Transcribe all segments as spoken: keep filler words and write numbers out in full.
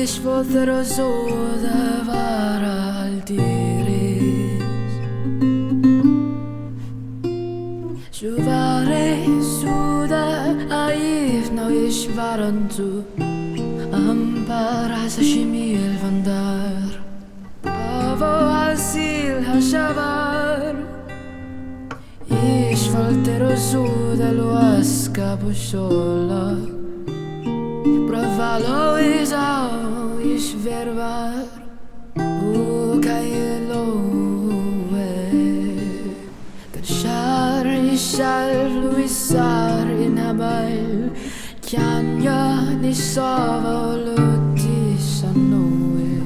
Ich wollte doch so da var alltid Juvare suda aif no ish varantu Ampara sa shimil vandar Avo asil hashavar Ish voltero suda lo aska bushola Bravalo is all ish vervar O kailo Shall we sar in habal Kan jag ni sova och lutisa noe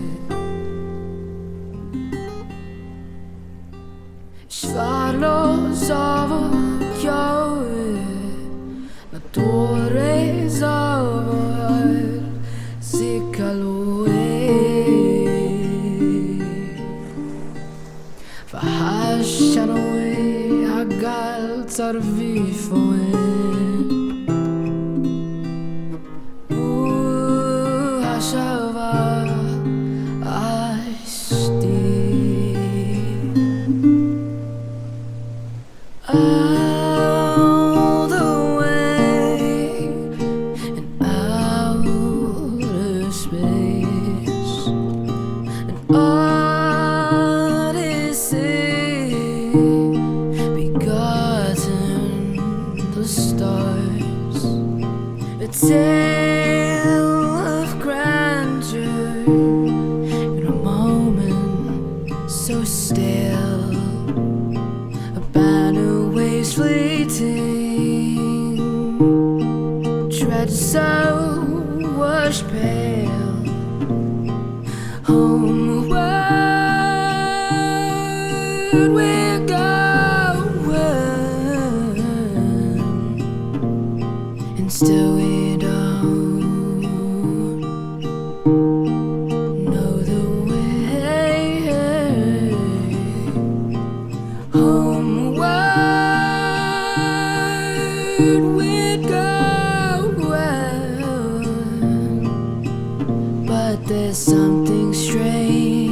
Svarlo savo kjoe Na tore savo al sikaloe Fahashanoe Galt ar vi foen U hashava asti All the way in outer space And odyssey the stars, a tale of grandeur in a moment so stale, a banner waves fleeting, tread so wash pale, homeward we go. Still we don't know the way Homeward we'd go But there's something strange